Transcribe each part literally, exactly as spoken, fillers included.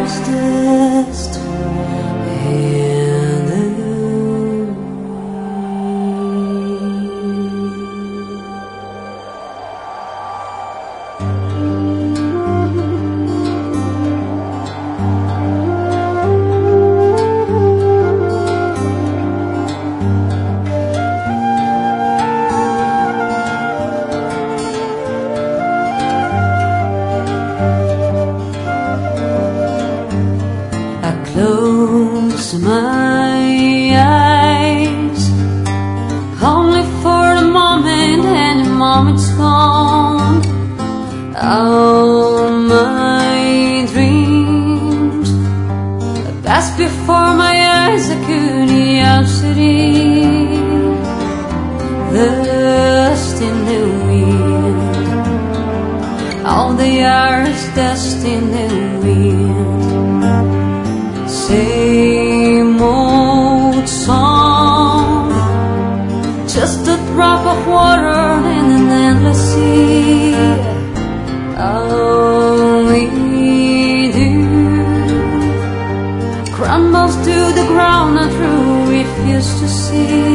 dust in the close my eyes, only for a moment, and the moment's gone. All my dreams passed before my eyes, a curiosity, dust in the wind. All they are is dust in the wind. Same old song, just a drop of water in an endless sea. All we do crumbles to the ground and through refuse to see.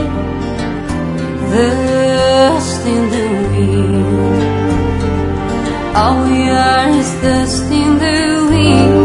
Dust in the wind. All we are is dust in the wind.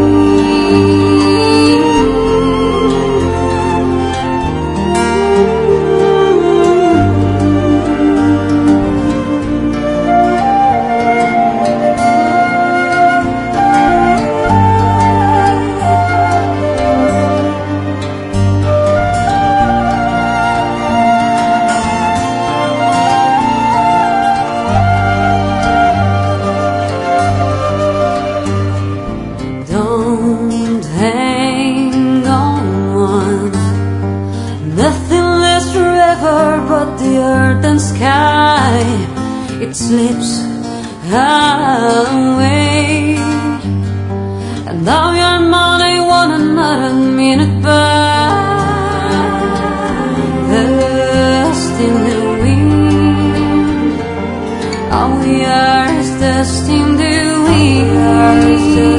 Don't hang on, nothing lasts forever but the earth and sky. It slips away, and now your money one another minute by. Dust in the wind. All we are is dust in the wind.